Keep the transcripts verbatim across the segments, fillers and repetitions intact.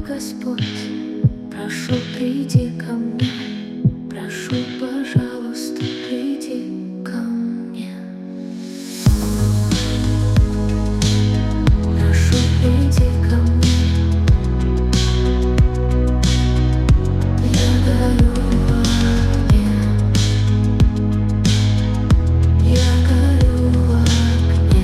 Господь, прошу, приди ко мне, прошу, пожалуйста, приди ко мне. Прошу, приди ко мне, я горю в огне, я горю в огне.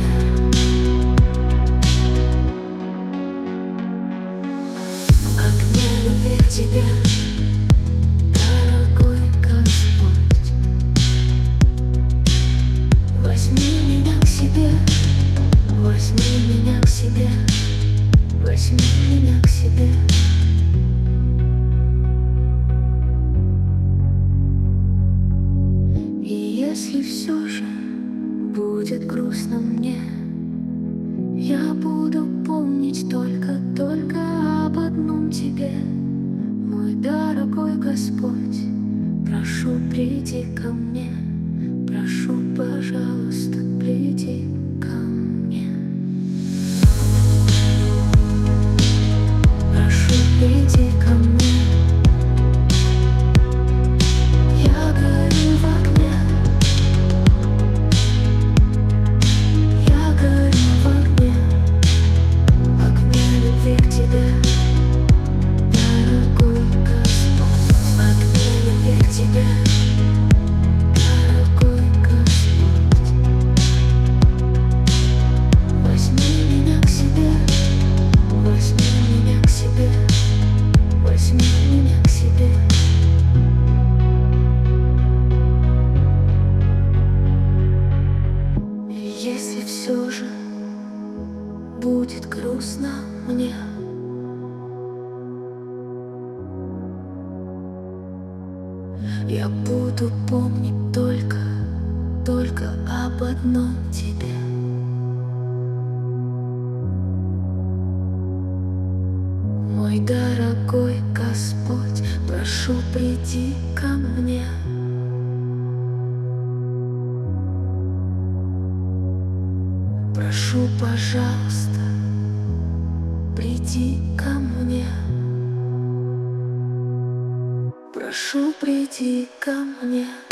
Огне любви к тебе, дорогой Господь. Возьми меня к себе, возьми меня к себе, возьми меня к себе. И если все же будет грустно мне, я буду помнить только, только об одном тебе. Мой дорогой Господь, прошу, приди ко мне, прошу, пожалуйста, приди ко мне. Прошу, приди ко мне, я горю в огне, я горю в огне, огне любви к тебе, дорогой Господь. Огне любви к тебе, дорогой Господь. Возьми меня к себе, возьми меня к себе, возьми меня к себе. И если все же будет грустно мне, я буду помнить только, только об одном тебе. Мой дорогой Господь, прошу, приди ко мне. Прошу, пожалуйста, приди ко мне. Прошу, приди ко мне.